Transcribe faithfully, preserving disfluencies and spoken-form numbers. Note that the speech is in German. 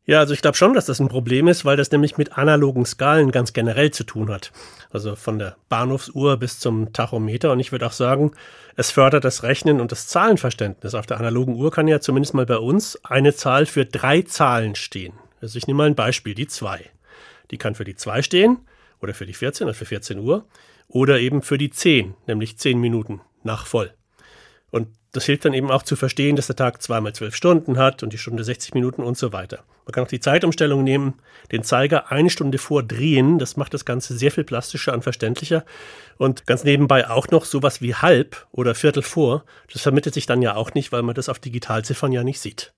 Ja, also ich glaube schon, dass das ein Problem ist, weil das nämlich mit analogen Skalen ganz generell zu tun hat. Also von der Bahnhofsuhr bis zum Tachometer. Und ich würde auch sagen, es fördert das Rechnen und das Zahlenverständnis. Auf der analogen Uhr kann ja zumindest mal bei uns eine Zahl für drei Zahlen stehen. Also ich nehme mal ein Beispiel, die zwei. Die kann für die zwei stehen oder für die vierzehn oder für vierzehn Uhr oder eben für die zehn, nämlich zehn Minuten nach voll. Und das hilft dann eben auch zu verstehen, dass der Tag zweimal zwölf Stunden hat und die Stunde sechzig Minuten und so weiter. Man kann auch die Zeitumstellung nehmen, den Zeiger eine Stunde vordrehen. Das macht das Ganze sehr viel plastischer und verständlicher. Und ganz nebenbei auch noch sowas wie halb oder Viertel vor. Das vermittelt sich dann ja auch nicht, weil man das auf Digitalziffern ja nicht sieht.